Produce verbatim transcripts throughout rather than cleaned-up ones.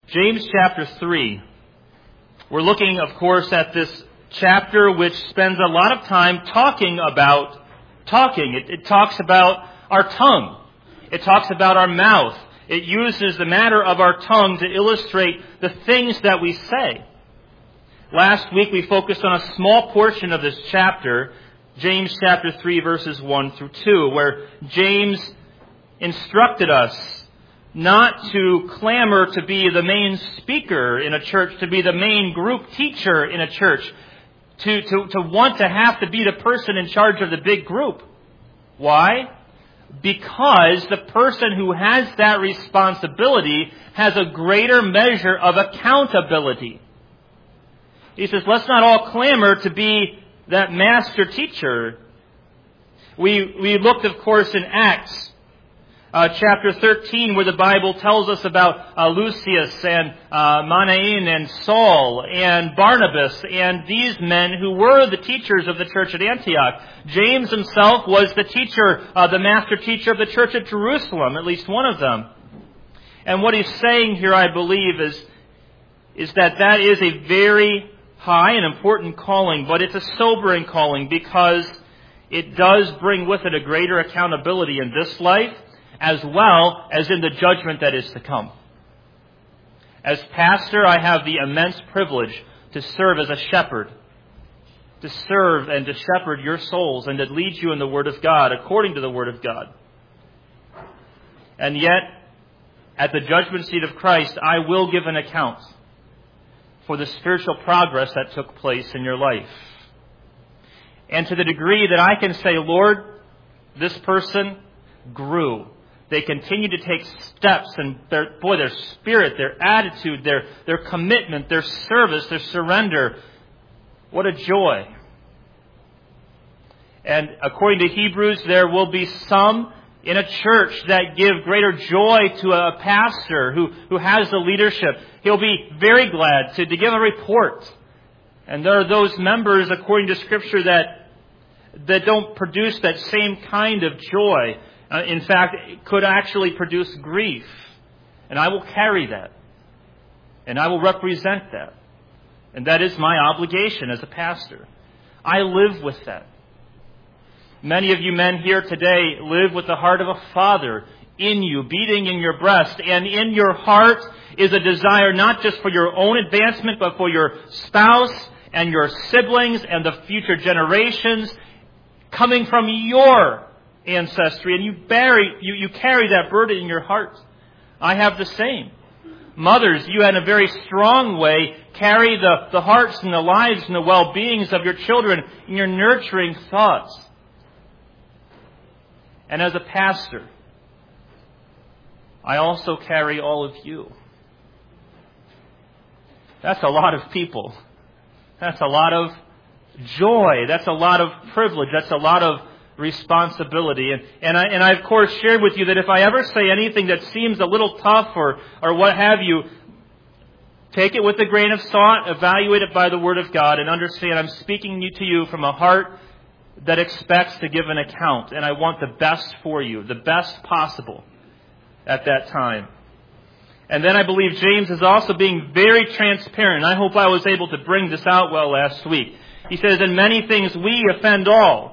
James chapter three. We're looking, of course, at this chapter which spends a lot of time talking about talking. It, it talks about our tongue. It talks about our mouth. It uses the matter of our tongue to illustrate the things that we say. Last week we focused on a small portion of this chapter, James chapter three, verses one through two, where James instructed us not to clamor to be the main speaker in a church, to be the main group teacher in a church, to, to, to want to have to be the person in charge of the big group. Why? Because the person who has that responsibility has a greater measure of accountability. He says, let's not all clamor to be that master teacher. We, we looked, of course, in Acts Uh, chapter thirteen, where the Bible tells us about uh, Lucius and uh, Manaen and Saul and Barnabas and these men who were the teachers of the church at Antioch. James himself was the teacher, uh, the master teacher of the church at Jerusalem, at least one of them. And what he's saying here, I believe, is, is that that is a very high and important calling, but it's a sobering calling because it does bring with it a greater accountability in this life, as well as in the judgment that is to come. As pastor, I have the immense privilege to serve as a shepherd, to serve and to shepherd your souls and to lead you in the Word of God, according to the Word of God. And yet, at the judgment seat of Christ, I will give an account for the spiritual progress that took place in your life. And to the degree that I can say, Lord, this person grew. They continue to take steps, and their, boy, their spirit, their attitude, their, their commitment, their service, their surrender, what a joy. And according to Hebrews, there will be some in a church that give greater joy to a pastor who, who has the leadership. He'll be very glad to, to give a report. And there are those members, according to Scripture, that, that don't produce that same kind of joy. Uh, in fact, it could actually produce grief. And I will carry that. And I will represent that. And that is my obligation as a pastor. I live with that. Many of you men here today live with the heart of a father in you, beating in your breast. And in your heart is a desire not just for your own advancement, but for your spouse and your siblings and the future generations coming from your ancestry, and you bury, you, you carry that burden in your heart. I have the same. Mothers, you in a very strong way carry the, the hearts and the lives and the well-beings of your children in your nurturing thoughts. And as a pastor, I also carry all of you. That's a lot of people. That's a lot of joy. That's a lot of privilege. That's a lot of responsibility. And, and, I, and I, of course, shared with you that if I ever say anything that seems a little tough or, or what have you, take it with a grain of salt, evaluate it by the Word of God, and understand I'm speaking to you from a heart that expects to give an account. And I want the best for you, the best possible at that time. And then I believe James is also being very transparent. I hope I was able to bring this out well last week. He says, in many things we offend all.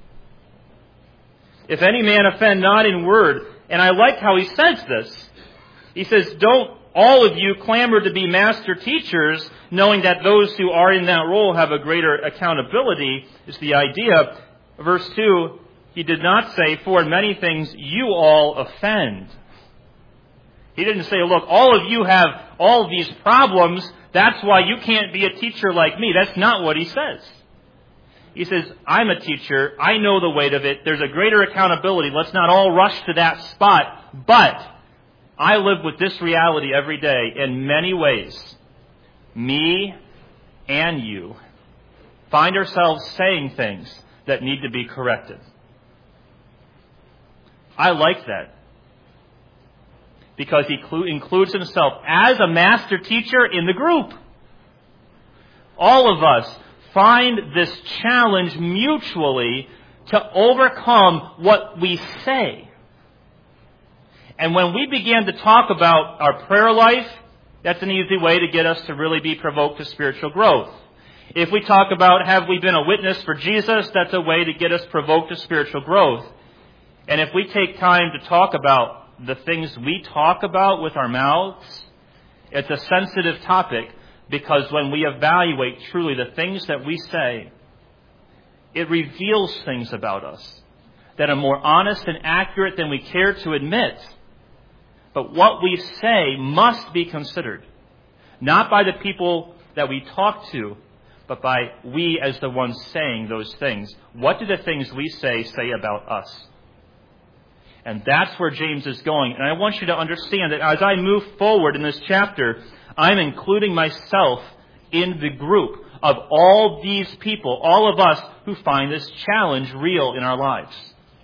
If any man offend not in word, and I like how he says this. He says, don't all of you clamor to be master teachers, knowing that those who are in that role have a greater accountability, is the idea. Verse two, he did not say, for in many things you all offend. He didn't say, look, all of you have all of these problems, that's why you can't be a teacher like me. That's not what he says. He says, I'm a teacher. I know the weight of it. There's a greater accountability. Let's not all rush to that spot. But I live with this reality every day in many ways. Me and you find ourselves saying things that need to be corrected. I like that. Because he includes himself as a master teacher in the group. All of us find this challenge mutually to overcome what we say. And when we began to talk about our prayer life That's an easy way to get us to really be provoked to spiritual growth. If we talk about, have we been a witness for Jesus, that's a way to get us provoked to spiritual growth. And if we take time to talk about the things we talk about with our mouths, it's a sensitive topic, because when we evaluate truly the things that we say, it reveals things about us that are more honest and accurate than we care to admit. But what we say must be considered, not by the people that we talk to, but by we as the ones saying those things. What do the things we say say about us? And that's where James is going. And I want you to understand that as I move forward in this chapter, I'm including myself in the group of all these people, all of us who find this challenge real in our lives.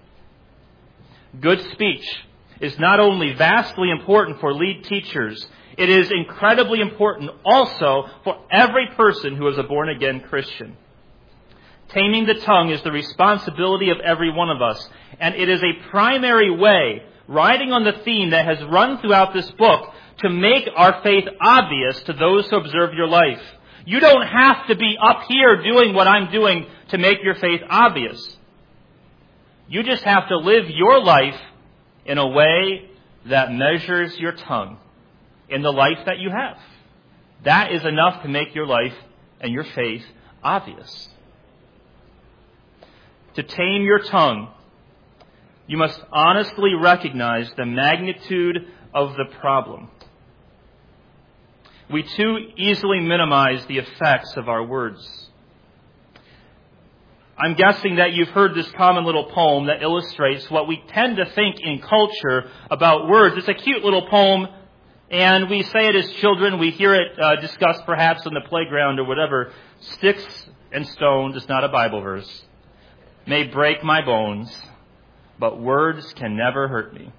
Good speech is not only vastly important for lead teachers, it is incredibly important also for every person who is a born-again Christian. Taming the tongue is the responsibility of every one of us, and it is a primary way, riding on the theme that has run throughout this book, to make our faith obvious to those who observe your life. You don't have to be up here doing what I'm doing to make your faith obvious. You just have to live your life in a way that measures your tongue in the life that you have. That is enough to make your life and your faith obvious. To tame your tongue, you must honestly recognize the magnitude of the problem. We too easily minimize the effects of our words. I'm guessing that you've heard this common little poem that illustrates what we tend to think in culture about words. It's a cute little poem, and we say it as children. We hear it uh, discussed perhaps on the playground or whatever. Sticks and stones is not a Bible verse. May break my bones, but words can never hurt me.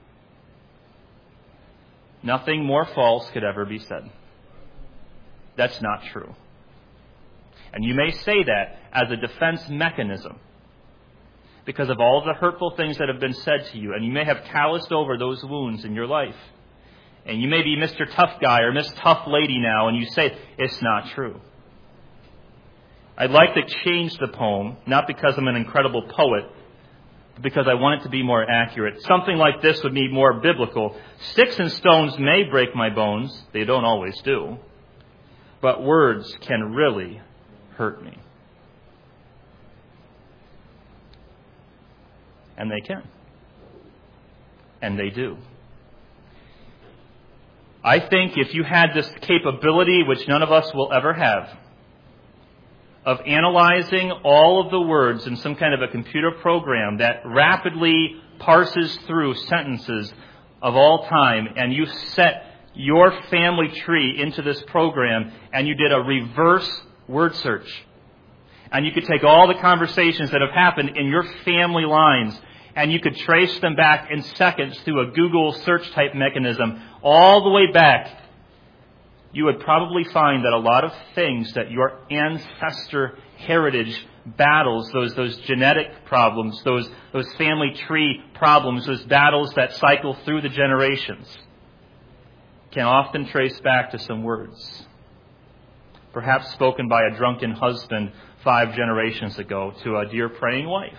Nothing more false could ever be said. That's not true. And you may say that as a defense mechanism because of all the hurtful things that have been said to you, and you may have calloused over those wounds in your life. And you may be Mister Tough Guy or Miss Tough Lady now, and you say, it's not true. I'd like to change the poem, not because I'm an incredible poet, but because I want it to be more accurate. Something like this would be more biblical. Sticks and stones may break my bones. They don't always do. But words can really hurt me. And they can. And they do. I think if you had this capability, which none of us will ever have, of analyzing all of the words in some kind of a computer program that rapidly parses through sentences of all time, and you set your family tree into this program, and you did a reverse word search, and you could take all the conversations that have happened in your family lines, and you could trace them back in seconds through a Google search type mechanism all the way back, you would probably find that a lot of things that your ancestor heritage battles, those those genetic problems, those those family tree problems, those battles that cycle through the generations, can often trace back to some words, perhaps spoken by a drunken husband five generations ago to a dear praying wife.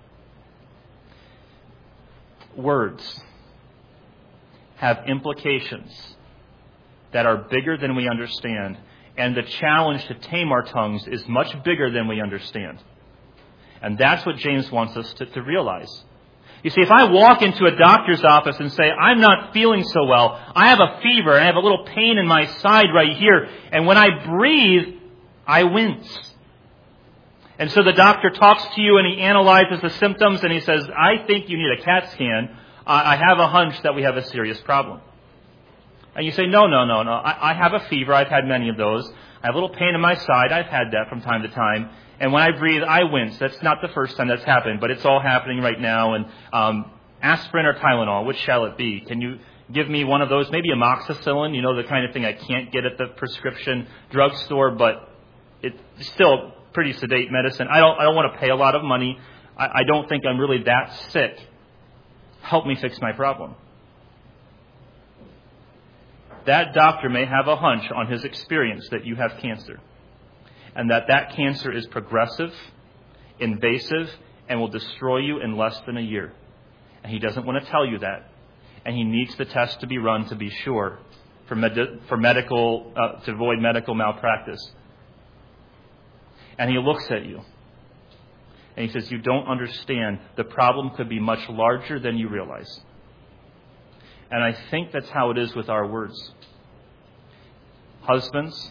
Words have implications that are bigger than we understand, and the challenge to tame our tongues is much bigger than we understand. And that's what James wants us to, to realize. You see, if I walk into a doctor's office and say, I'm not feeling so well, I have a fever, and I have a little pain in my side right here, and when I breathe, I wince. And so the doctor talks to you and he analyzes the symptoms and he says, I think you need a CAT scan. I have a hunch that we have a serious problem. And you say, no, no, no, no. I, I have a fever. I've had many of those. I have a little pain in my side. I've had that from time to time. And when I breathe, I wince. That's not the first time that's happened, but it's all happening right now. And um, aspirin or Tylenol, which shall it be? Can you give me one of those? Maybe amoxicillin, you know, the kind of thing I can't get at the prescription drugstore, but it's still pretty sedate medicine. I don't I don't want to pay a lot of money. I, I don't think I'm really that sick. Help me fix my problem. that doctor may have a hunch on his experience that you have cancer, and that that cancer is progressive, invasive, and will destroy you in less than a year. And he doesn't want to tell you that. And he needs the test to be run to be sure for, med- for medical, uh, to avoid medical malpractice. And he looks at you and he says, you don't understand. The problem could be much larger than you realize. And I think that's how it is with our words. Husbands,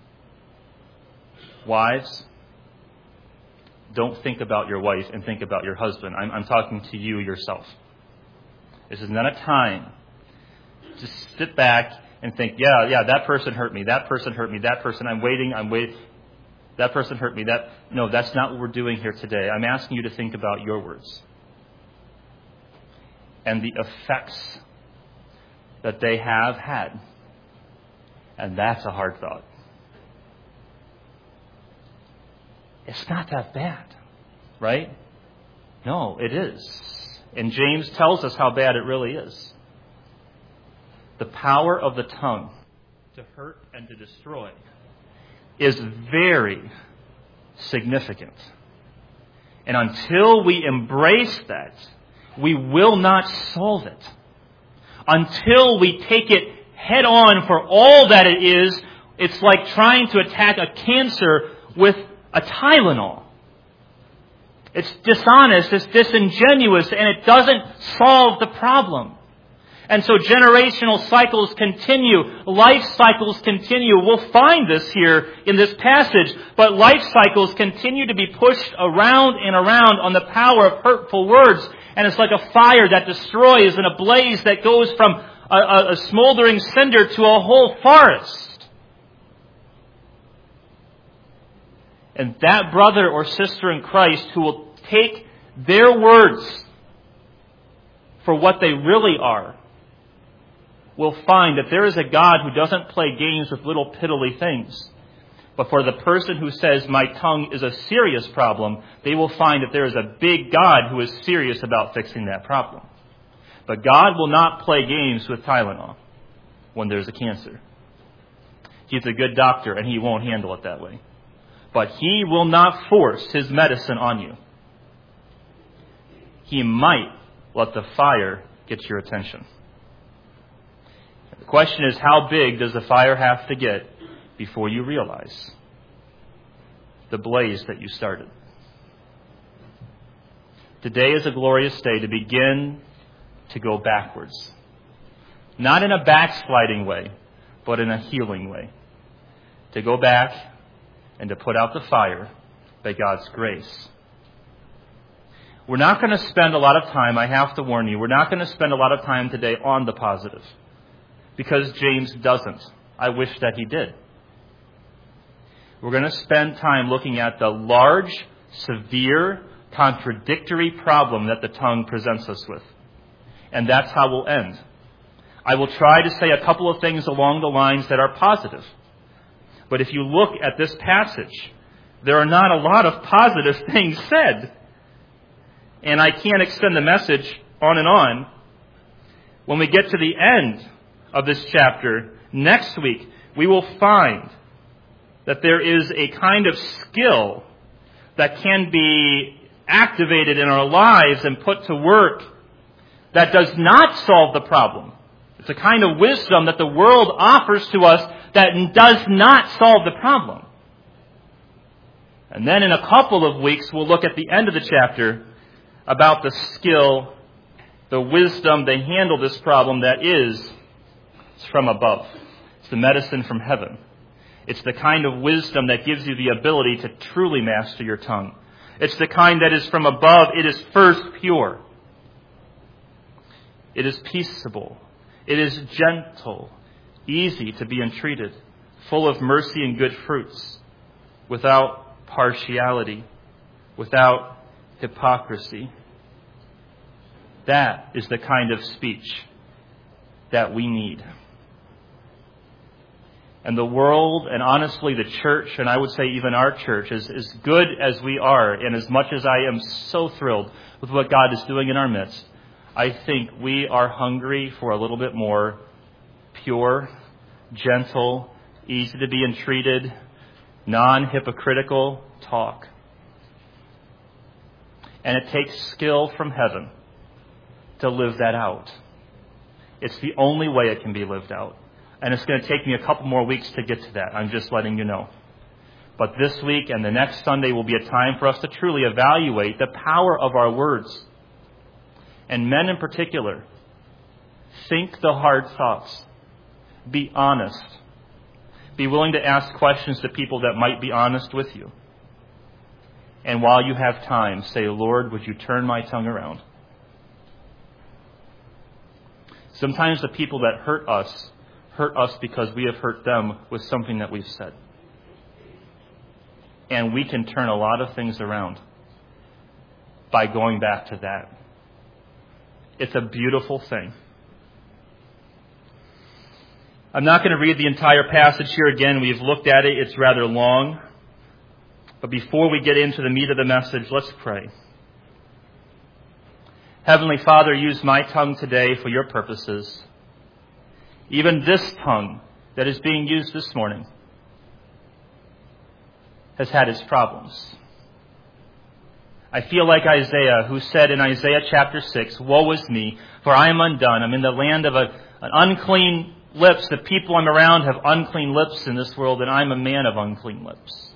wives, don't think about your wife and think about your husband. I'm, I'm talking to you yourself. This is not a time to sit back and think, yeah, yeah, that person hurt me, that person hurt me, that person, I'm waiting, I'm waiting, that person hurt me. That No, that's not what we're doing here today. I'm asking you to think about your words and the effects that they have had. And that's a hard thought. It's not that bad, right? No, it is. And James tells us how bad it really is. The power of the tongue to hurt and to destroy is very significant. And until we embrace that, we will not solve it. Until we take it head on for all that it is, it's like trying to attack a cancer with a Tylenol. It's dishonest, it's disingenuous, and it doesn't solve the problem. And so generational cycles continue, life cycles continue. We'll find this here in this passage, but life cycles continue to be pushed around and around on the power of hurtful words. And it's like a fire that destroys and a blaze that goes from a, a, a smoldering cinder to a whole forest. And that brother or sister in Christ who will take their words for what they really are will find that there is a God who doesn't play games with little piddly things. But for the person who says, my tongue is a serious problem, they will find that there is a big God who is serious about fixing that problem. But God will not play games with Tylenol when there's a cancer. He's a good doctor and he won't handle it that way. But he will not force his medicine on you. He might let the fire get your attention. The question is, how big does the fire have to get before you realize the blaze that you started? Today is a glorious day to begin to go backwards. Not in a backsliding way, but in a healing way. To go back and to put out the fire by God's grace. We're not going to spend a lot of time, I have to warn you, we're not going to spend a lot of time today on the positive. Because James doesn't. I wish that he did. We're going to spend time looking at the large, severe, contradictory problem that the tongue presents us with. And that's how we'll end. I will try to say a couple of things along the lines that are positive. But if you look at this passage, there are not a lot of positive things said. And I can't extend the message on and on. When we get to the end of this chapter, next week, we will find that there is a kind of skill that can be activated in our lives and put to work that does not solve the problem. It's a kind of wisdom that the world offers to us that does not solve the problem. And then in a couple of weeks, we'll look at the end of the chapter about the skill, the wisdom to handle this problem that is from above. It's the medicine from heaven. It's the kind of wisdom that gives you the ability to truly master your tongue. It's the kind that is from above. It is first pure. It is peaceable. It is gentle, easy to be entreated, full of mercy and good fruits, without partiality, without hypocrisy. That is the kind of speech that we need. And the world, and honestly the church, and I would say even our church, is as good as we are, and as much as I am so thrilled with what God is doing in our midst, I think we are hungry for a little bit more pure, gentle, easy to be entreated, non-hypocritical talk. And it takes skill from heaven to live that out. It's the only way it can be lived out. And it's going to take me a couple more weeks to get to that. I'm just letting you know. But this week and the next Sunday will be a time for us to truly evaluate the power of our words. And men in particular, think the hard thoughts. Be honest. Be willing to ask questions to people that might be honest with you. And while you have time, say, Lord, would you turn my tongue around? Sometimes the people that hurt us, hurt us because we have hurt them with something that we've said. And we can turn a lot of things around by going back to that. It's a beautiful thing. I'm not going to read the entire passage here again. We've looked at it. It's rather long. But before we get into the meat of the message, let's pray. Heavenly Father, use my tongue today for your purposes. Even this tongue that is being used this morning has had its problems. I feel like Isaiah, who said in Isaiah chapter six, woe is me, for I am undone. I'm in the land of a, an unclean lips. The people I'm around have unclean lips in this world, and I'm a man of unclean lips.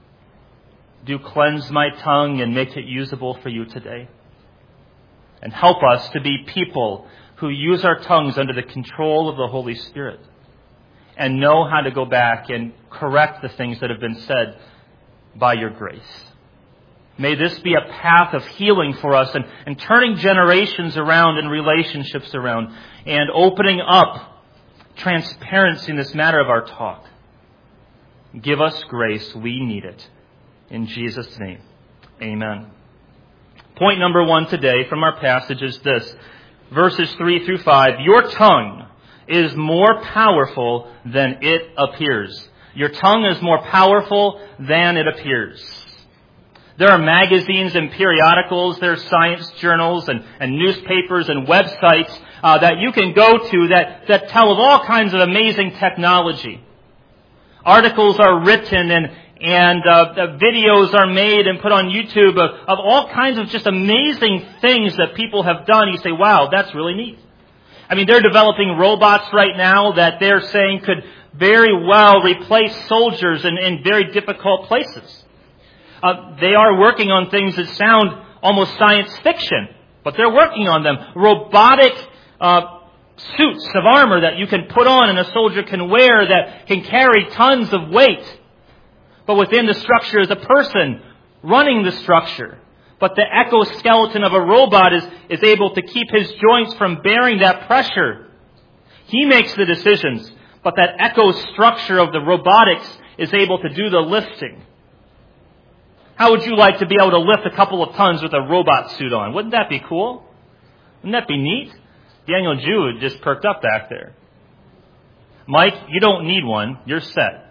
Do cleanse my tongue and make it usable for you today. And help us to be people who use our tongues under the control of the Holy Spirit and know how to go back and correct the things that have been said by your grace. May this be a path of healing for us and, and turning generations around and relationships around and opening up transparency in this matter of our talk. Give us grace. We need it. In Jesus' name, amen. Point number one today from our passage is this. Verses three through five. Your tongue is more powerful than it appears. Your tongue is more powerful than it appears. There are magazines and periodicals, there are science journals and, and newspapers and websites uh, that you can go to that, that tell of all kinds of amazing technology. Articles are written and And uh, the videos are made and put on YouTube of, of all kinds of just amazing things that people have done. You say, wow, that's really neat. I mean, they're developing robots right now that they're saying could very well replace soldiers in, in very difficult places. Uh, they are working on things that sound almost science fiction, but they're working on them. Robotic uh, suits of armor that you can put on and a soldier can wear that can carry tons of weight. But within the structure is a person running the structure. But the exoskeleton of a robot is, is able to keep his joints from bearing that pressure. He makes the decisions, but that echo structure of the robotics is able to do the lifting. How would you like to be able to lift a couple of tons with a robot suit on? Wouldn't that be cool? Wouldn't that be neat? Daniel Jude just perked up back there. Mike, you don't need one. You're set.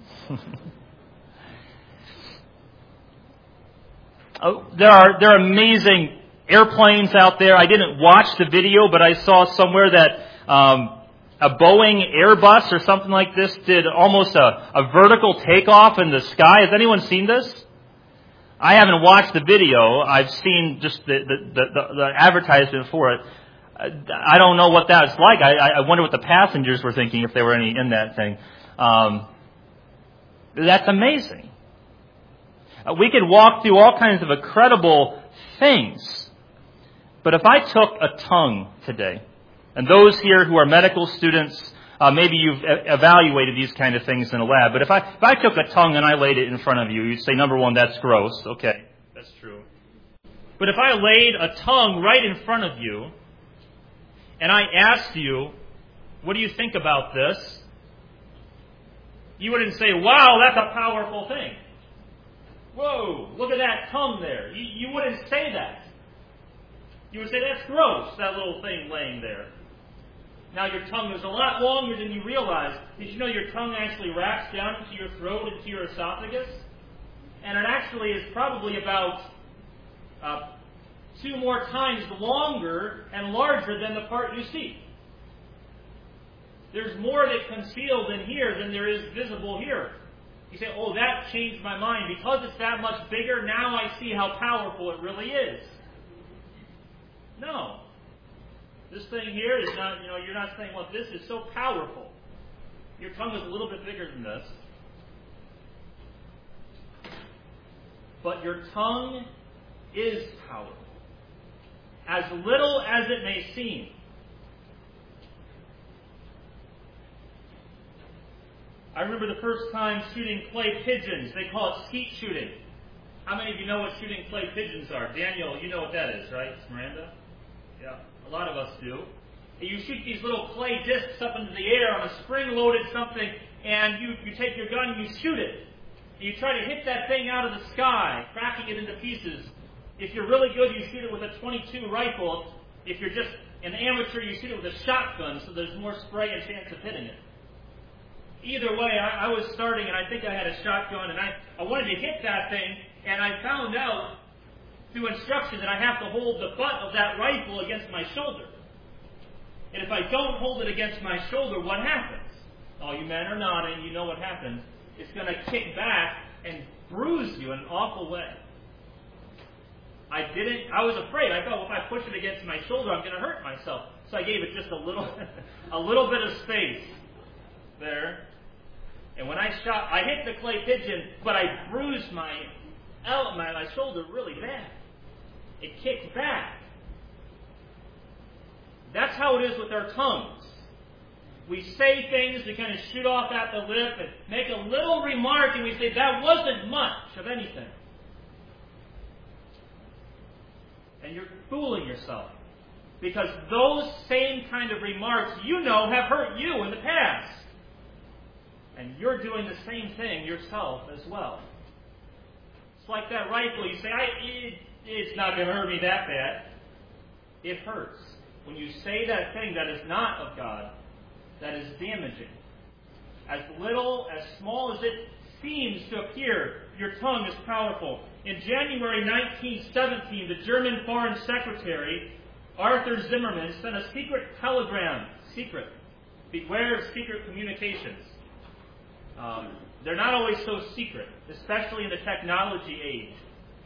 Oh, there are there are amazing airplanes out there. I didn't watch the video, but I saw somewhere that um, a Boeing Airbus or something like this did almost a, a vertical takeoff in the sky. Has anyone seen this? I haven't watched the video. I've seen just the, the, the, the, the advertisement for it. I don't know what that's like. I, I wonder what the passengers were thinking if there were any in that thing. Um, that's amazing. We could walk through all kinds of incredible things. But if I took a tongue today, and those here who are medical students, uh, maybe you've evaluated these kind of things in a lab, but if I if I took a tongue and I laid it in front of you, you'd say, number one, that's gross. Okay, that's true. But if I laid a tongue right in front of you, and I asked you, what do you think about this? You wouldn't say, wow, that's a powerful thing. Whoa, look at that tongue there. You, you wouldn't say that. You would say, that's gross, that little thing laying there. Now your tongue is a lot longer than you realize. Did you know your tongue actually wraps down into your throat, into your esophagus? And it actually is probably about uh, two more times longer and larger than the part you see. There's more that's concealed in here than there is visible here. You say, oh, that changed my mind. Because it's that much bigger, now I see how powerful it really is. No. This thing here is not, you know, you're not saying, well, this is so powerful. Your tongue is a little bit bigger than this. But your tongue is powerful. As little as it may seem. I remember the first time shooting clay pigeons. They call it skeet shooting. How many of you know what shooting clay pigeons are? Daniel, you know what that is, right? Miranda? Yeah, a lot of us do. And you shoot these little clay discs up into the air on a spring-loaded something, and you, you take your gun and you shoot it. And you try to hit that thing out of the sky, cracking it into pieces. If you're really good, you shoot it with a twenty-two rifle. If you're just an amateur, you shoot it with a shotgun, so there's more spray and chance of hitting it. Either way, I, I was starting, and I think I had a shotgun, and I, I wanted to hit that thing, and I found out through instruction that I have to hold the butt of that rifle against my shoulder. And if I don't hold it against my shoulder, what happens? All you men are nodding, you know what happens. It's going to kick back and bruise you in an awful way. I didn't, I was afraid. I thought, well, if I push it against my shoulder, I'm going to hurt myself. So I gave it just a little, a little bit of space there. And when I shot, I hit the clay pigeon, but I bruised my, my, my shoulder really bad. It kicked back. That's how it is with our tongues. We say things, we kind of shoot off at the lip and make a little remark, and we say, that wasn't much of anything. And you're fooling yourself. Because those same kind of remarks, you know, have hurt you in the past. And you're doing the same thing yourself as well. It's like that rifle. You say, I, it, it's not going to hurt me that bad. It hurts. When you say that thing that is not of God, that is damaging. As little, as small as it seems to appear, your tongue is powerful. In January nineteen seventeen, the German Foreign Secretary, Arthur Zimmermann, sent a secret telegram. Secret. Beware of secret communications. Um, they're not always so secret, especially in the technology age.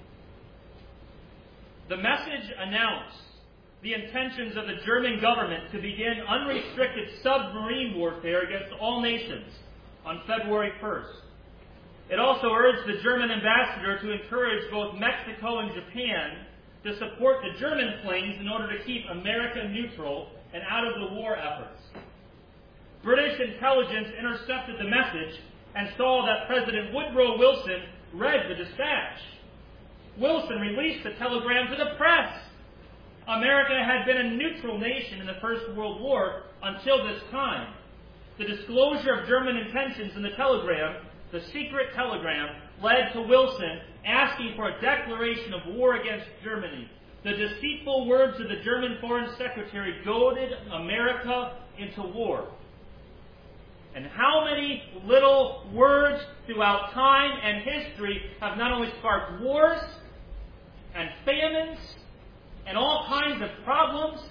The message announced the intentions of the German government to begin unrestricted submarine warfare against all nations on February first. It also urged the German ambassador to encourage both Mexico and Japan to support the German planes in order to keep America neutral and out of the war efforts. British intelligence intercepted the message and saw that President Woodrow Wilson read the dispatch. Wilson released the telegram to the press. America had been a neutral nation in the First World War until this time. The disclosure of German intentions in the telegram, the secret telegram, led to Wilson asking for a declaration of war against Germany. The deceitful words of the German Foreign Secretary goaded America into war. And how many little words throughout time and history have not only sparked wars and famines and all kinds of problems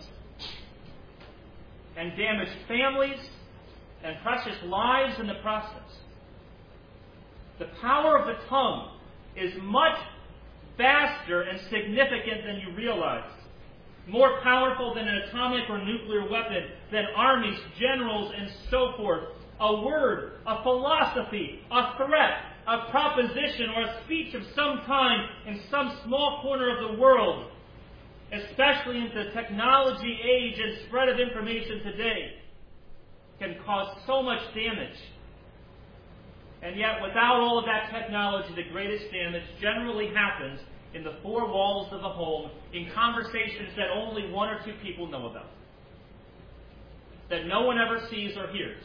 and damaged families and precious lives in the process. The power of the tongue is much vaster and significant than you realize. More powerful than an atomic or nuclear weapon, than armies, generals, and so forth. A word, a philosophy, a threat, a proposition, or a speech of some kind in some small corner of the world, especially in the technology age and spread of information today, can cause so much damage. And yet, without all of that technology, the greatest damage generally happens in the four walls of the home, in conversations that only one or two people know about, that no one ever sees or hears.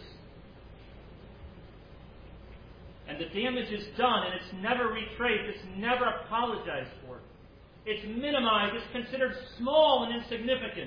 And the damage is done, and it's never retraced, it's never apologized for. It's minimized, it's considered small and insignificant.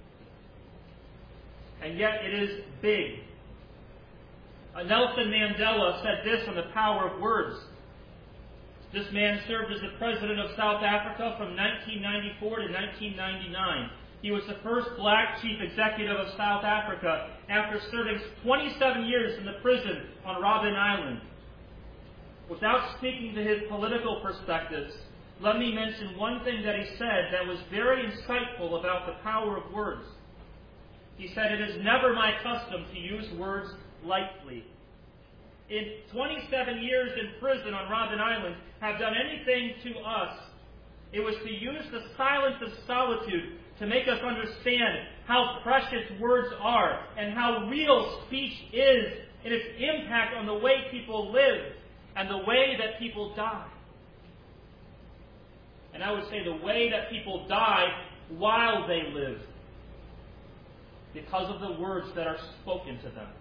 And yet it is big. Uh, Nelson Mandela said this on the power of words. This man served as the president of South Africa from nineteen ninety-four to nineteen ninety-nine. He was the first black chief executive of South Africa after serving twenty-seven years in the prison on Robben Island. Without speaking to his political perspectives, let me mention one thing that he said that was very insightful about the power of words. He said, "It is never my custom to use words lightly." In twenty-seven years in prison on Robben Island, have done anything to us, it was to use the silence of solitude to make us understand how precious words are and how real speech is in its impact on the way people live and the way that people die. And I would say the way that people die while they live, because of the words that are spoken to them.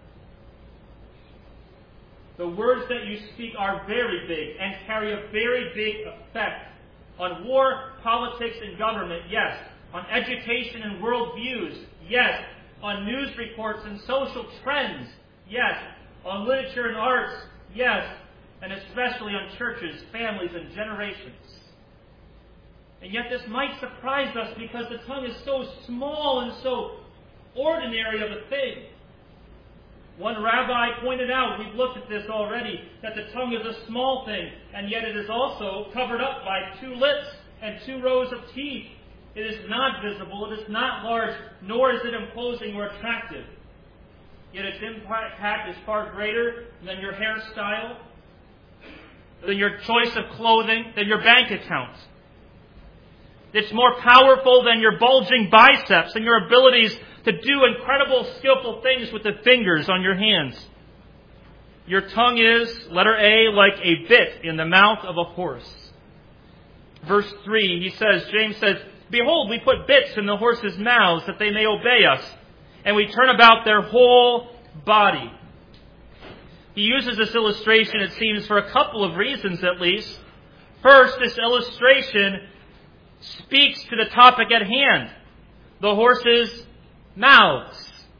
The words that you speak are very big and carry a very big effect on war, politics, and government, yes. On education and worldviews, yes. On news reports and social trends, yes. On literature and arts, yes. And especially on churches, families, and generations. And yet this might surprise us because the tongue is so small and so ordinary of a thing. One rabbi pointed out, we've looked at this already, that the tongue is a small thing, and yet it is also covered up by two lips and two rows of teeth. It is not visible, it is not large, nor is it imposing or attractive. Yet its impact is far greater than your hairstyle, than your choice of clothing, than your bank accounts. It's more powerful than your bulging biceps and your abilities to do incredible, skillful things with the fingers on your hands. Your tongue is, letter A, like a bit in the mouth of a horse. Verse three, he says, James says, "Behold, we put bits in the horses' mouths that they may obey us, and we turn about their whole body." He uses this illustration, it seems, for a couple of reasons at least. First, this illustration speaks to the topic at hand, the horses' mouths.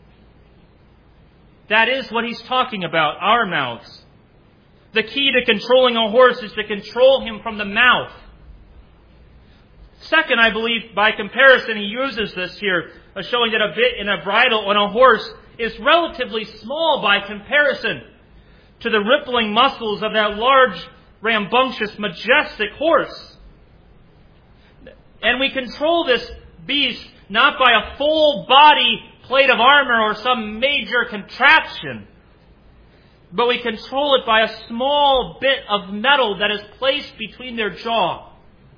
That is what he's talking about, our mouths. The key to controlling a horse is to control him from the mouth. Second, I believe, by comparison, he uses this here, showing that a bit in a bridle on a horse is relatively small by comparison to the rippling muscles of that large, rambunctious, majestic horse. And we control this beast not by a full body plate of armor or some major contraption, but we control it by a small bit of metal that is placed between their jaw.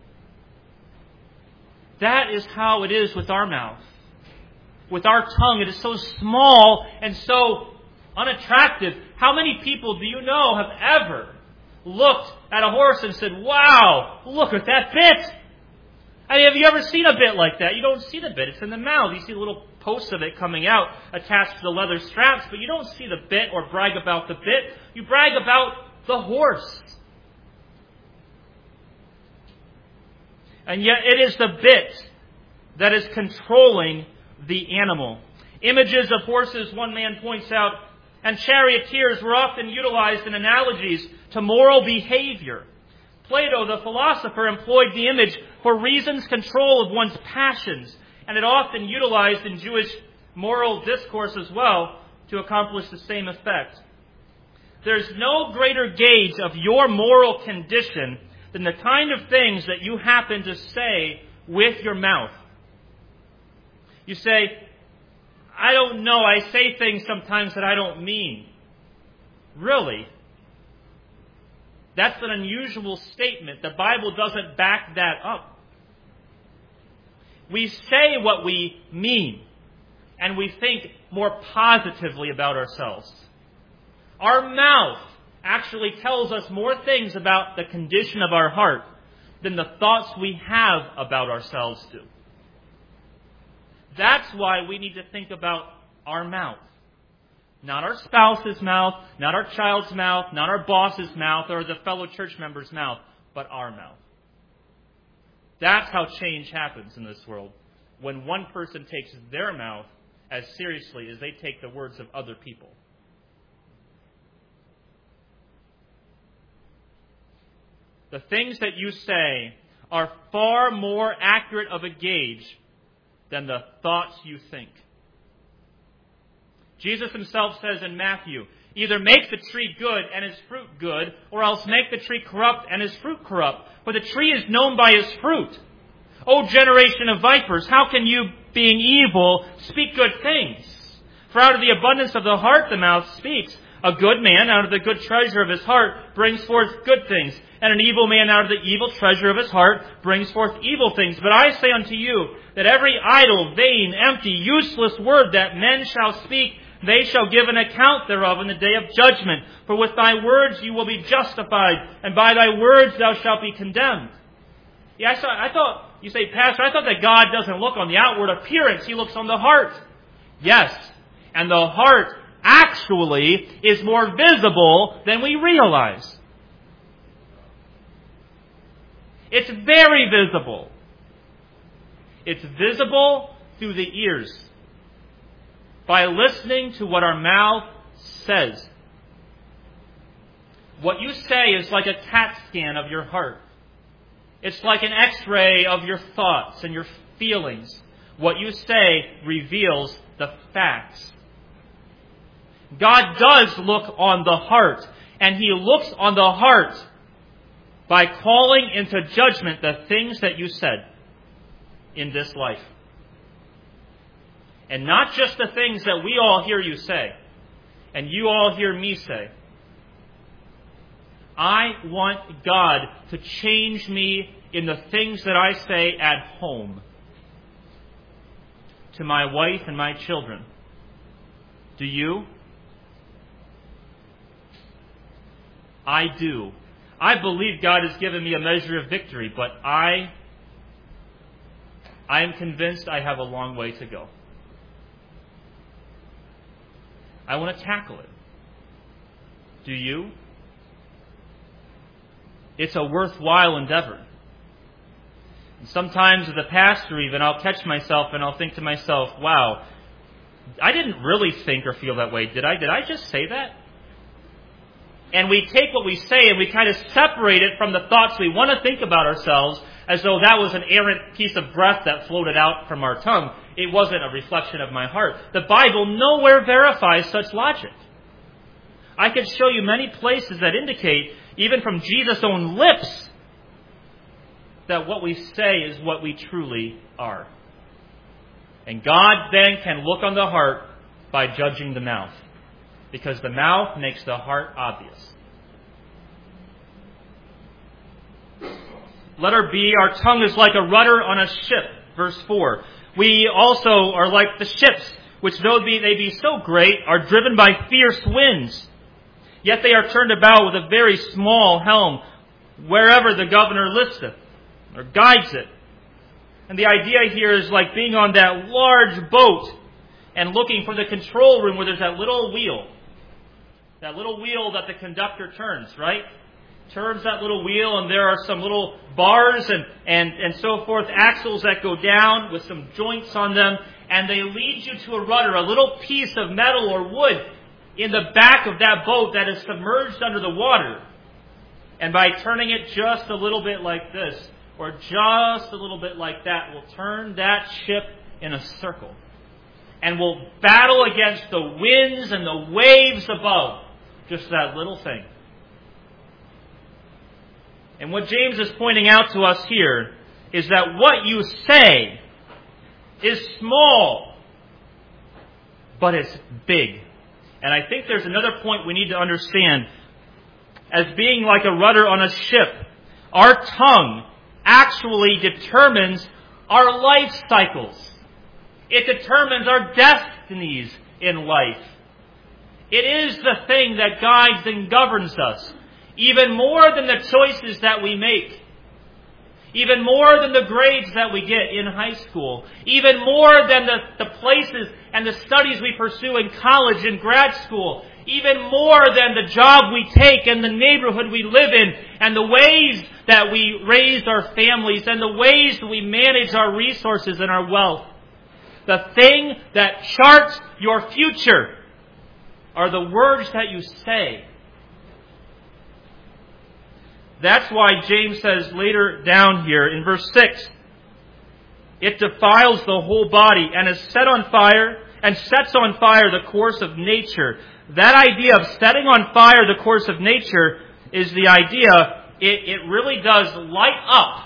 That is how it is with our mouth. With our tongue, it is so small and so unattractive. How many people do you know have ever looked at a horse and said, "Wow, look at that bit"? I mean, have you ever seen a bit like that? You don't see the bit. It's in the mouth. You see the little posts of it coming out attached to the leather straps, but you don't see the bit or brag about the bit. You brag about the horse. And yet it is the bit that is controlling the animal. Images of horses, one man points out, and charioteers were often utilized in analogies to moral behavior. Plato, the philosopher, employed the image for reason's control of one's passions, and it often utilized in Jewish moral discourse as well to accomplish the same effect. There's no greater gauge of your moral condition than the kind of things that you happen to say with your mouth. You say, "I don't know, I say things sometimes that I don't mean." Really? That's an unusual statement. The Bible doesn't back that up. We say what we mean, and we think more positively about ourselves. Our mouth actually tells us more things about the condition of our heart than the thoughts we have about ourselves do. That's why we need to think about our mouth. Not our spouse's mouth, not our child's mouth, not our boss's mouth or the fellow church member's mouth, but our mouth. That's how change happens in this world. When one person takes their mouth as seriously as they take the words of other people. The things that you say are far more accurate of a gauge than the thoughts you think. Jesus himself says in Matthew, either make the tree good and its fruit good, or else make the tree corrupt and its fruit corrupt. For the tree is known by its fruit. O generation of vipers, how can you, being evil, speak good things? For out of the abundance of the heart the mouth speaks. A good man out of the good treasure of his heart brings forth good things, and an evil man out of the evil treasure of his heart brings forth evil things. But I say unto you that every idle, vain, empty, useless word that men shall speak, they shall give an account thereof in the day of judgment. For with thy words you will be justified, and by thy words thou shalt be condemned. Yeah, I, saw, I thought, you say, Pastor, I thought that God doesn't look on the outward appearance. He looks on the heart. Yes, and the heart actually is more visible than we realize. It's very visible. It's visible through the ears, by listening to what our mouth says. What you say is like a CAT scan of your heart. It's like an x-ray of your thoughts and your feelings. What you say reveals the facts. God does look on the heart, and He looks on the heart by calling into judgment the things that you said in this life. And not just the things that we all hear you say, and you all hear me say. I want God to change me in the things that I say at home, to my wife and my children. Do you? I do. I believe God has given me a measure of victory, but I, I am convinced I have a long way to go. I want to tackle it. Do you? It's a worthwhile endeavor. And sometimes as a pastor even, I'll catch myself and I'll think to myself, wow, I didn't really think or feel that way, did I? Did I just say that? And we take what we say and we kind of separate it from the thoughts we want to think about ourselves as though that was an errant piece of breath that floated out from our tongue. It wasn't a reflection of my heart. The Bible nowhere verifies such logic. I could show you many places that indicate, even from Jesus' own lips, that what we say is what we truly are. And God then can look on the heart by judging the mouth, because the mouth makes the heart obvious. Letter B, our tongue is like a rudder on a ship. Verse four. We also are like the ships, which though they be so great, are driven by fierce winds. Yet they are turned about with a very small helm, wherever the governor listeth, or guides it. And the idea here is like being on that large boat and looking for the control room where there's that little wheel. That little wheel that the conductor turns, right? Turns that little wheel, and there are some little bars and, and, and so forth, axles that go down with some joints on them, and they lead you to a rudder, a little piece of metal or wood in the back of that boat that is submerged under the water. And by turning it just a little bit like this, or just a little bit like that, will turn that ship in a circle. And will battle against the winds and the waves above. Just that little thing. And what James is pointing out to us here is that what you say is small, but it's big. And I think there's another point we need to understand. As being like a rudder on a ship, our tongue actually determines our life cycles. It determines our destinies in life. It is the thing that guides and governs us, even more than the choices that we make, even more than the grades that we get in high school, even more than the, the places and the studies we pursue in college and grad school, even more than the job we take and the neighborhood we live in and the ways that we raise our families and the ways that we manage our resources and our wealth. The thing that charts your future are the words that you say. That's why James says later down here in verse six, It defiles the whole body and is set on fire and sets on fire the course of nature. That idea of setting on fire the course of nature is the idea, it, it really does light up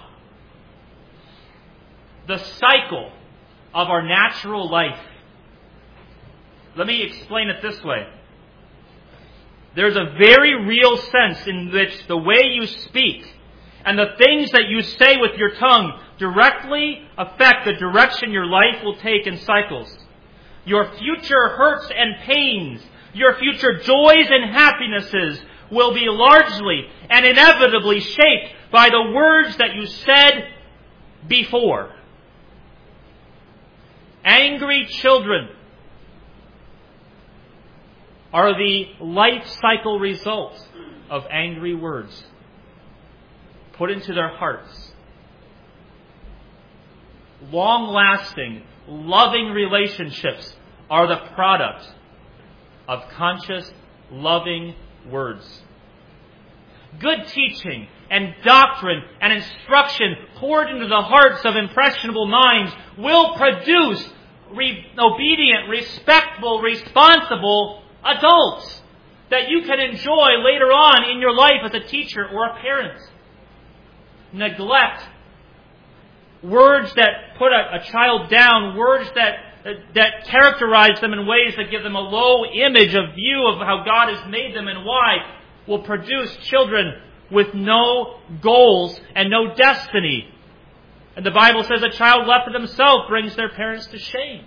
the cycle of our natural life. Let me explain it this way. There's a very real sense in which the way you speak and the things that you say with your tongue directly affect the direction your life will take in cycles. Your future hurts and pains, your future joys and happinesses will be largely and inevitably shaped by the words that you said before. Angry children are the life cycle result of angry words put into their hearts. Long-lasting, loving relationships are the product of conscious, loving words. Good teaching and doctrine and instruction poured into the hearts of impressionable minds will produce re- obedient, respectful, responsible adults that you can enjoy later on in your life as a teacher or a parent. Neglect words that put a, a child down, words that, that that characterize them in ways that give them a low image, a view of how God has made them and why, will produce children with no goals and no destiny. And the Bible says a child left to themselves brings their parents to shame.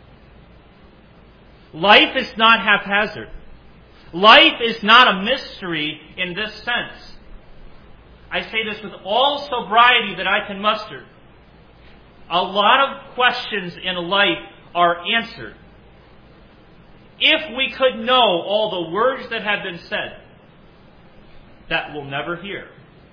Life is not haphazard. Life is not a mystery in this sense. I say this with all sobriety that I can muster. A lot of questions in life are answered. If we could know all the words that have been said, that we'll never hear.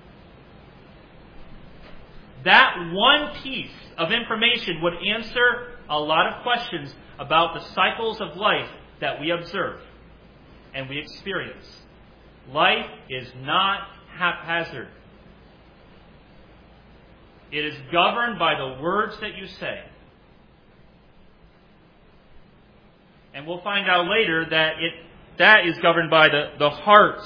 That one piece of information would answer a lot of questions about the cycles of life that we observe and we experience. Life is not haphazard. It is governed by the words that you say. And we'll find out later that it that is governed by the, the heart.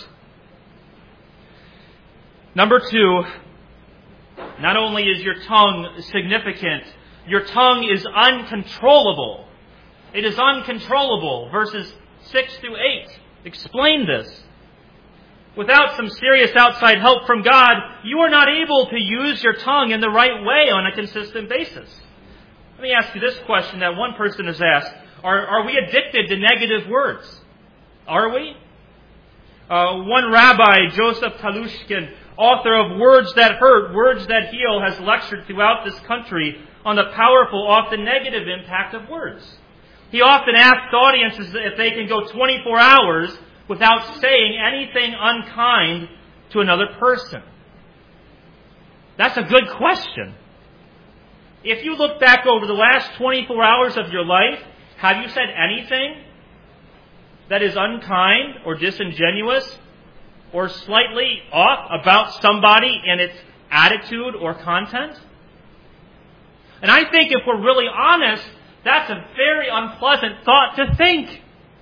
Number two, not only is your tongue significant, your tongue is uncontrollable. It is uncontrollable. Verses six through eight explain this. Without some serious outside help from God, you are not able to use your tongue in the right way on a consistent basis. Let me ask you this question that one person has asked. Are, are we addicted to negative words? Are we? Uh, one rabbi, Joseph Talushkin, author of Words That Hurt, Words That Heal, has lectured throughout this country on the powerful, often negative impact of words. He often asks audiences if they can go twenty-four hours without saying anything unkind to another person. That's a good question. If you look back over the last twenty-four hours of your life, have you said anything that is unkind or disingenuous or slightly off about somebody and its attitude or content? And I think if we're really honest, that's a very unpleasant thought to think.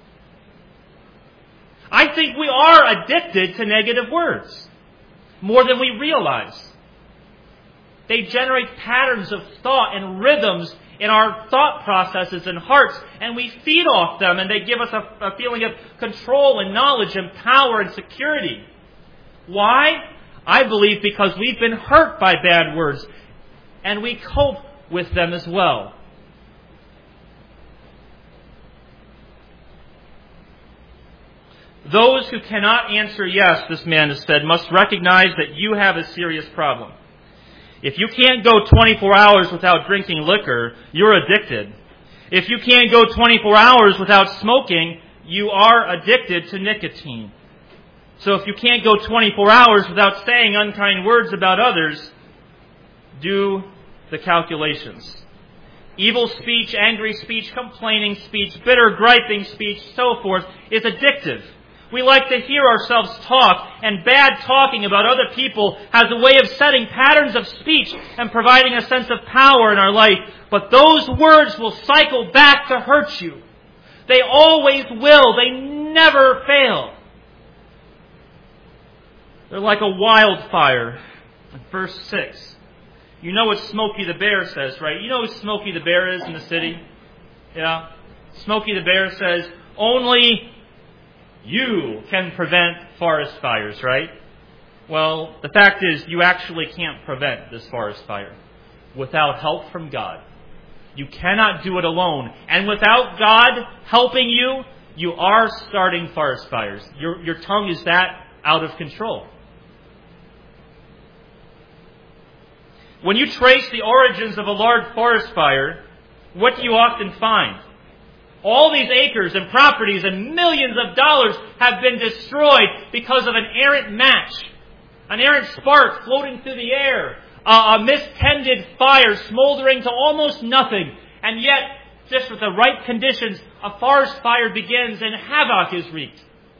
I think we are addicted to negative words more than we realize. They generate patterns of thought and rhythms in our thought processes and hearts, and we feed off them, and they give us a, a feeling of control and knowledge and power and security. Why? I believe because we've been hurt by bad words, and we cope with them as well. Those who cannot answer yes, this man has said, must recognize that you have a serious problem. If you can't go twenty-four hours without drinking liquor, you're addicted. If you can't go twenty-four hours without smoking, you are addicted to nicotine. So if you can't go twenty-four hours without saying unkind words about others, do the calculations. Evil speech, angry speech, complaining speech, bitter, griping speech, so forth, is addictive. We like to hear ourselves talk, and bad talking about other people has a way of setting patterns of speech and providing a sense of power in our life. But those words will cycle back to hurt you. They always will. They never fail. They're like a wildfire. In verse six, you know what Smokey the Bear says, right? You know who Smokey the Bear is in the city? Yeah? Smokey the Bear says, only you can prevent forest fires, right? Well, the fact is, you actually can't prevent this forest fire without help from God. You cannot do it alone. And without God helping you, you are starting forest fires. Your, your tongue is that out of control. When you trace the origins of a large forest fire, what do you often find? All these acres and properties and millions of dollars have been destroyed because of an errant match, an errant spark floating through the air, a, a mistended fire smoldering to almost nothing. And yet, just with the right conditions, a forest fire begins and havoc is wreaked.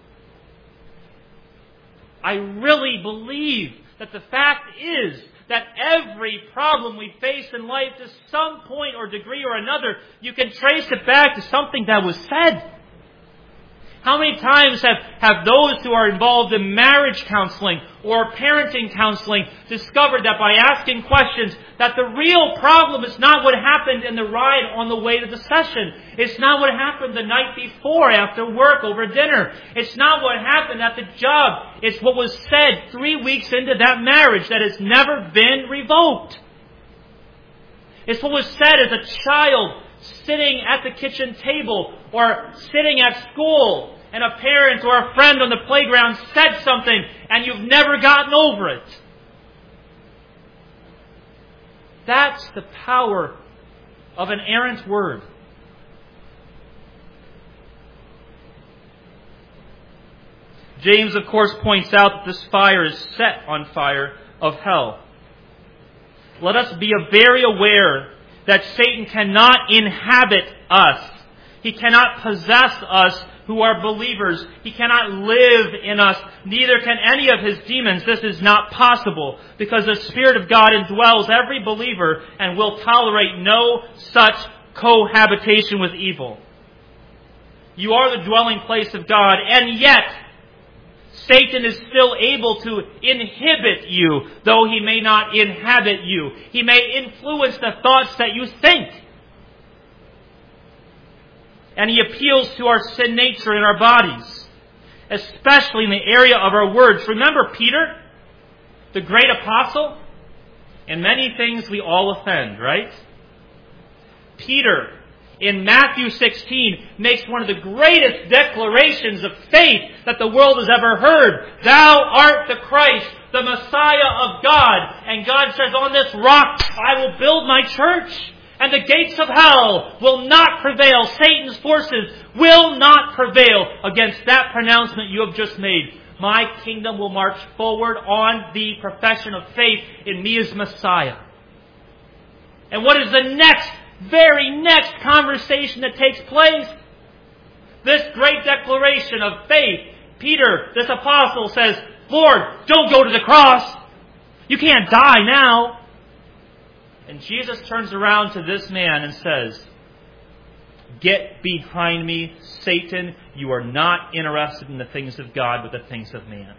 I really believe that the fact is that every problem we face in life, to some point or degree or another, you can trace it back to something that was said. How many times have, have those who are involved in marriage counseling or parenting counseling discovered that by asking questions that the real problem is not what happened in the ride on the way to the session. It's not what happened the night before after work over dinner. It's not what happened at the job. It's what was said three weeks into that marriage that has never been revoked. It's what was said as a child sitting at the kitchen table or sitting at school, and a parent or a friend on the playground said something and you've never gotten over it. That's the power of an errant word. James, of course, points out that this fire is set on fire of hell. Let us be very aware that Satan cannot inhabit us. He cannot possess us who are believers. He cannot live in us. Neither can any of his demons. This is not possible because the Spirit of God indwells every believer and will tolerate no such cohabitation with evil. You are the dwelling place of God, and yet Satan is still able to inhibit you, though he may not inhabit you. He may influence the thoughts that you think. And he appeals to our sin nature in our bodies, especially in the area of our words. Remember Peter, the great apostle? In many things we all offend, right? Peter, in Matthew sixteen, makes one of the greatest declarations of faith that the world has ever heard. Thou art the Christ, the Messiah of God. And God says, on this rock I will build my church. And the gates of hell will not prevail. Satan's forces will not prevail against that pronouncement you have just made. My kingdom will march forward on the profession of faith in me as Messiah. And what is the next, very next conversation that takes place? This great declaration of faith. Peter, this apostle, says, Lord, don't go to the cross. You can't die now. And Jesus turns around to this man and says, get behind me, Satan. You are not interested in the things of God, but the things of man.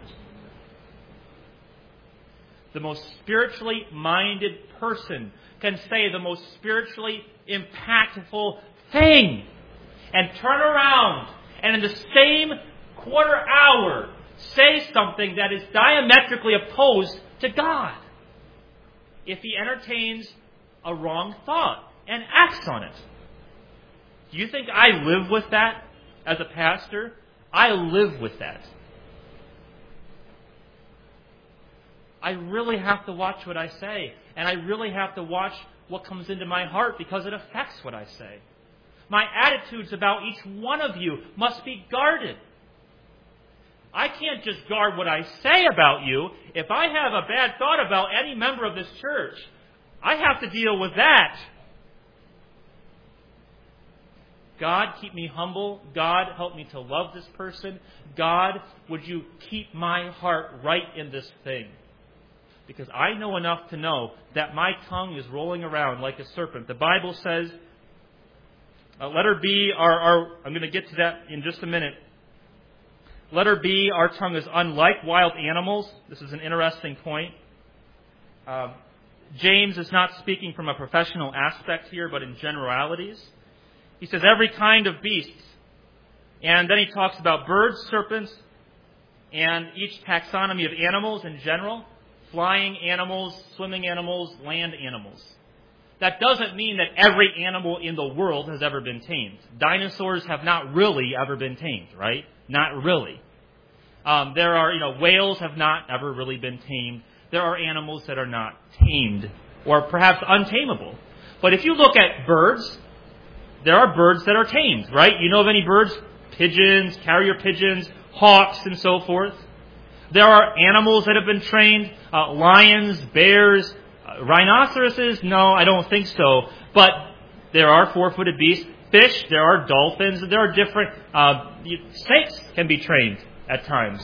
The most spiritually minded person can say the most spiritually impactful thing and turn around and in the same quarter hour say something that is diametrically opposed to God, if he entertains a wrong thought and acts on it. Do you think I live with that as a pastor? I live with that. I really have to watch what I say, and I really have to watch what comes into my heart because it affects what I say. My attitudes about each one of you must be guarded. I can't just guard what I say about you. If I have a bad thought about any member of this church, I have to deal with that. God, keep me humble. God, help me to love this person. God, would you keep my heart right in this thing? Because I know enough to know that my tongue is rolling around like a serpent. The Bible says, uh, letter B, our, our, I'm going to get to that in just a minute. Letter B, our tongue is unlike wild animals. This is an interesting point. Uh, James is not speaking from a professional aspect here, but in generalities. He says every kind of beasts. And then he talks about birds, serpents, and each taxonomy of animals in general. Flying animals, swimming animals, land animals. That doesn't mean that every animal in the world has ever been tamed. Dinosaurs have not really ever been tamed, right? Not really. Um, there are, you know, whales have not ever really been tamed. There are animals that are not tamed, or perhaps untamable. But if you look at birds, there are birds that are tamed, right? You know of any birds? Pigeons, carrier pigeons, hawks, and so forth. There are animals that have been trained, uh, lions, bears, uh, rhinoceroses. No, I don't think so. But there are four-footed beasts. Fish, there are dolphins. There are different... Uh, snakes can be trained at times.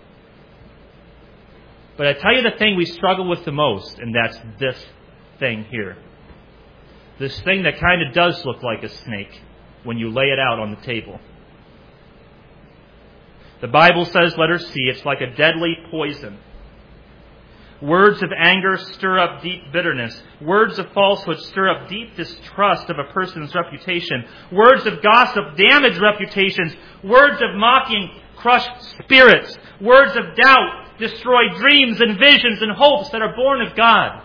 But I tell you the thing we struggle with the most, and that's this thing here. This thing that kind of does look like a snake when you lay it out on the table. The Bible says, letter C, it's like a deadly poison. Words of anger stir up deep bitterness. Words of falsehood stir up deep distrust of a person's reputation. Words of gossip damage reputations. Words of mocking crush spirits. Words of doubt destroy dreams and visions and hopes that are born of God.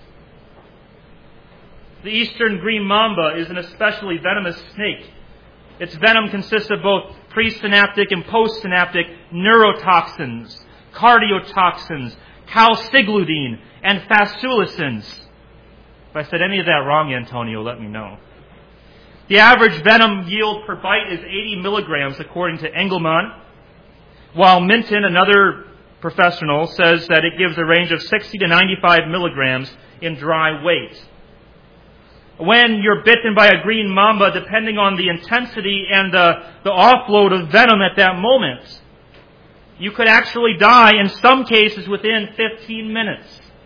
The eastern green mamba is an especially venomous snake. Its venom consists of both presynaptic and postsynaptic neurotoxins, cardiotoxins, calciglutine, and fasciculicins. If I said any of that wrong, Antonio, let me know. The average venom yield per bite is eighty milligrams, according to Engelmann, while Minton, another professional, says that it gives a range of sixty to ninety-five milligrams in dry weight. When you're bitten by a green mamba, depending on the intensity and the, the offload of venom at that moment, you could actually die, in some cases, within fifteen minutes.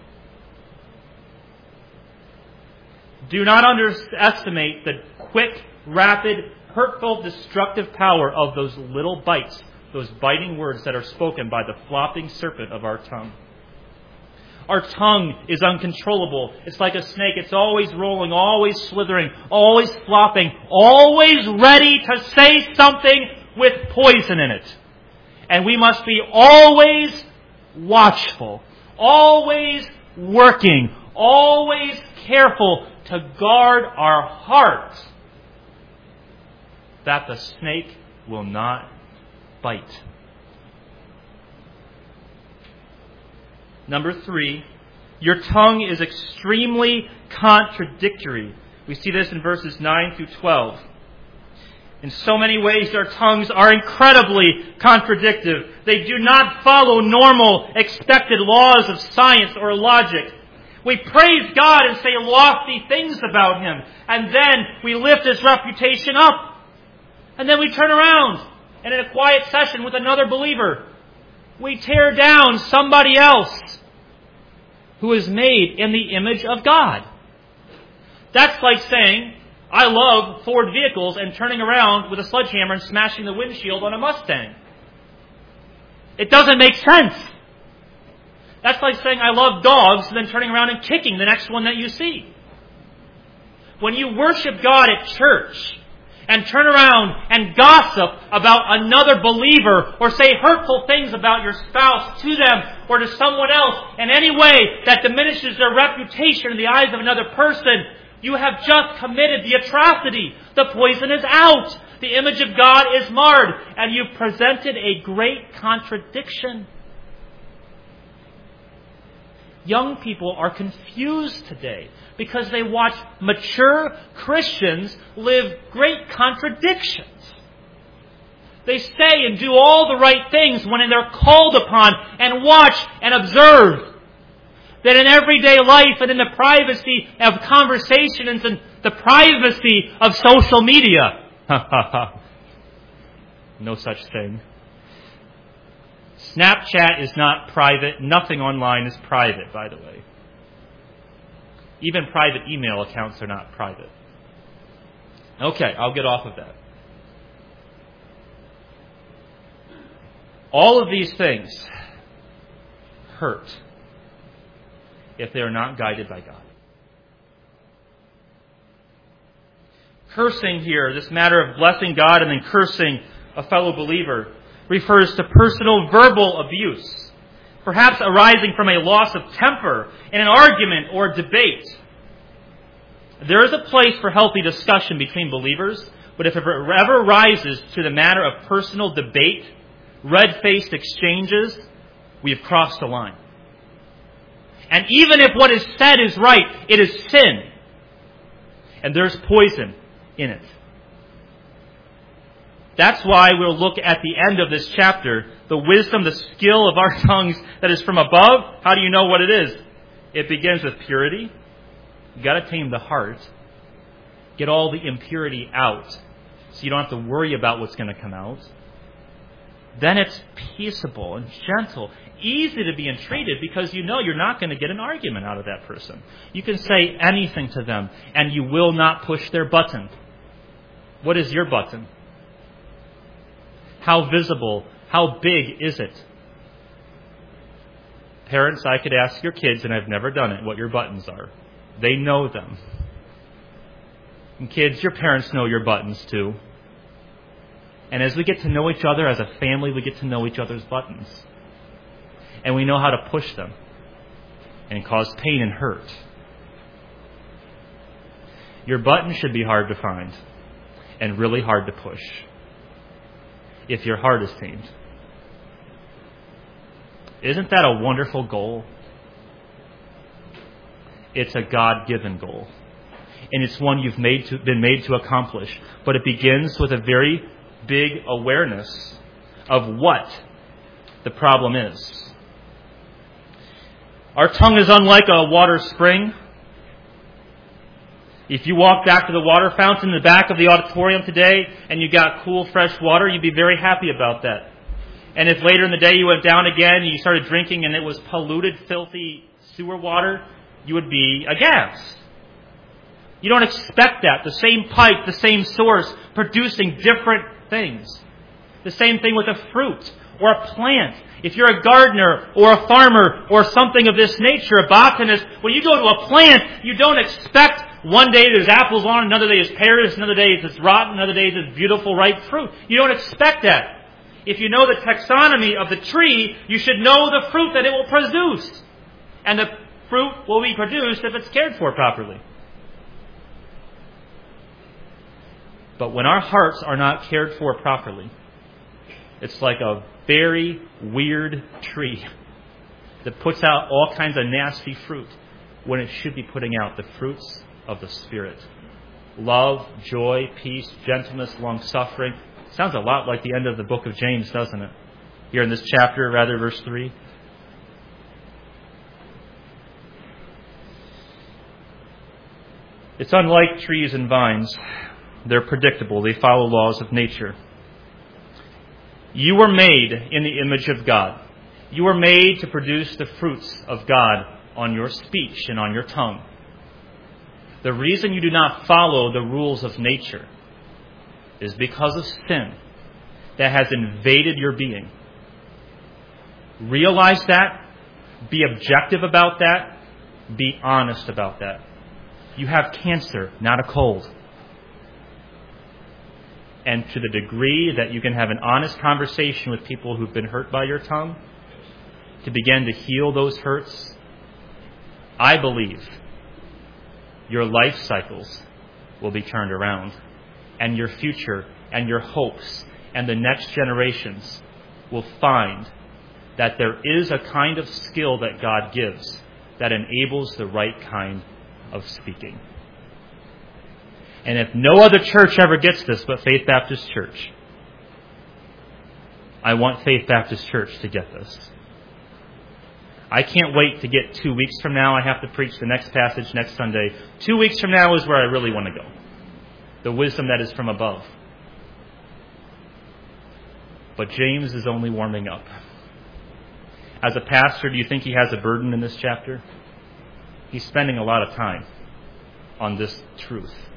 Do not underestimate the quick, rapid, hurtful, destructive power of those little bites, those biting words that are spoken by the flopping serpent of our tongue. Our tongue is uncontrollable. It's like a snake. It's always rolling, always slithering, always flopping, always ready to say something with poison in it. And we must be always watchful, always working, always careful to guard our heart that the snake will not bite. Number three, your tongue is extremely contradictory. We see this in verses nine through twelve. In so many ways, our tongues are incredibly contradictive. They do not follow normal, expected laws of science or logic. We praise God and say lofty things about Him, and then we lift His reputation up. And then we turn around, and in a quiet session with another believer, we tear down somebody else who is made in the image of God. That's like saying, I love Ford vehicles, and turning around with a sledgehammer and smashing the windshield on a Mustang. It doesn't make sense. That's like saying, I love dogs, and then turning around and kicking the next one that you see. When you worship God at church, and turn around and gossip about another believer, or say hurtful things about your spouse to them or to someone else in any way that diminishes their reputation in the eyes of another person, you have just committed the atrocity. The poison is out. The image of God is marred. And you've presented a great contradiction. Young people are confused today because they watch mature Christians live great contradictions. They say and do all the right things when they're called upon, and watch and observe that in everyday life and in the privacy of conversations and the privacy of social media, Ha ha ha. No such thing. Snapchat is not private. Nothing online is private, by the way. Even private email accounts are not private. Okay, I'll get off of that. All of these things hurt if they are not guided by God. Cursing here, this matter of blessing God and then cursing a fellow believer, refers to personal verbal abuse, perhaps arising from a loss of temper in an argument or debate. There is a place for healthy discussion between believers, but if it ever rises to the matter of personal debate, red-faced exchanges, we have crossed the line. And even if what is said is right, it is sin. And there's poison in it. That's why we'll look at the end of this chapter, the wisdom, the skill of our tongues that is from above. How do you know what it is? It begins with purity. You've got to tame the heart. Get all the impurity out so you don't have to worry about what's going to come out. Then it's peaceable and gentle, easy to be entreated because you know you're not going to get an argument out of that person. You can say anything to them and you will not push their button. What is your button? How visible, how big is it? Parents, I could ask your kids, and I've never done it, what your buttons are. They know them. And kids, your parents know your buttons too. And as we get to know each other as a family, we get to know each other's buttons. And we know how to push them and cause pain and hurt. Your button should be hard to find and really hard to push if your heart is tamed. Isn't that a wonderful goal? It's a God-given goal. And it's one you've made to, been made to accomplish. But it begins with a very big awareness of what the problem is. Our tongue is unlike a water spring. If you walk back to the water fountain in the back of the auditorium today and you got cool, fresh water, you'd be very happy about that. And if later in the day you went down again and you started drinking and it was polluted, filthy sewer water, you would be aghast. You don't expect that. The same pipe, the same source, producing different things. The same thing with a fruit or a plant. If you're a gardener or a farmer or something of this nature, a botanist, when you go to a plant, you don't expect one day there's apples on, another day is pears, another day it's rotten, another day it's beautiful, ripe fruit. You don't expect that. If you know the taxonomy of the tree, you should know the fruit that it will produce. And the fruit will be produced if it's cared for properly. But when our hearts are not cared for properly, it's like a very weird tree that puts out all kinds of nasty fruit when it should be putting out the fruits of the Spirit. Love, joy, peace, gentleness, long-suffering. Sounds a lot like the end of the book of James, doesn't it? Here in this chapter, rather, verse three. It's unlike trees and vines. They're predictable. They follow laws of nature. You were made in the image of God. You were made to produce the fruits of God on your speech and on your tongue. The reason you do not follow the rules of nature is because of sin that has invaded your being. Realize that. Be objective about that. Be honest about that. You have cancer, not a cold. And to the degree that you can have an honest conversation with people who've been hurt by your tongue, to begin to heal those hurts, I believe your life cycles will be turned around, and your future and your hopes and the next generations will find that there is a kind of skill that God gives that enables the right kind of speaking. And if no other church ever gets this but Faith Baptist Church, I want Faith Baptist Church to get this. I can't wait to get two weeks from now. I have to preach the next passage next Sunday. Two weeks from now is where I really want to go. The wisdom that is from above. But James is only warming up. As a pastor, do you think he has a burden in this chapter? He's spending a lot of time on this truth.